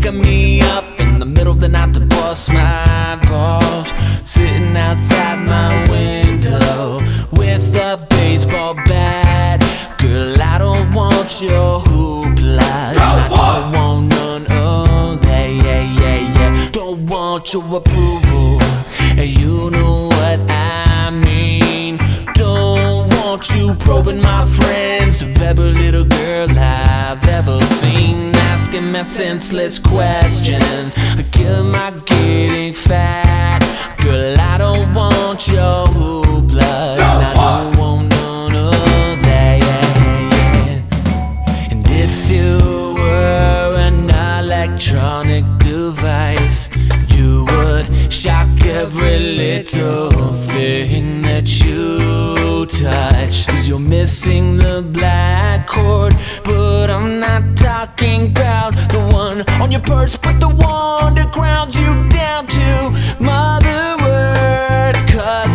waking me up in the middle of the night to bust my balls. Sitting outside my window with a baseball bat. Girl, I don't want your hoopla. I don't want none of that, yeah. Don't want your approval, and you know what I mean. Don't want you probing my friends of every little girl I've ever seen. Asking me senseless questions, am I getting fat? Girl, I don't want your hoopla, and I don't want none of that, yeah. And if you were an electronic device, you would shock every little thing that you touch. 'Cause you're missing the black cord, but I'm not talking about the one on your purse, but the one that grounds you down to Mother Earth. 'Cause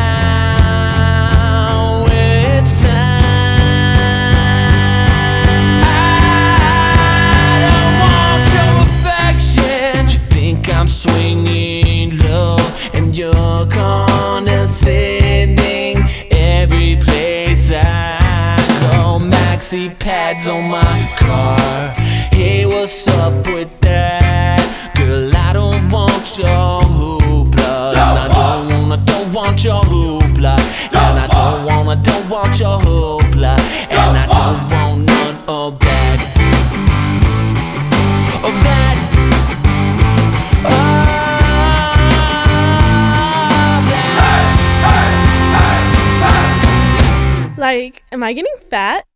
now it's time. I don't want your affection. You think I'm swinging low, and you're condescending every place I go. Maxi pads on my car, hey, what's up with that? Girl, I don't want your hoopla, and I don't want your hoopla, and I don't want your hoopla, and I don't want none of that. Of that. Like, am I getting fat?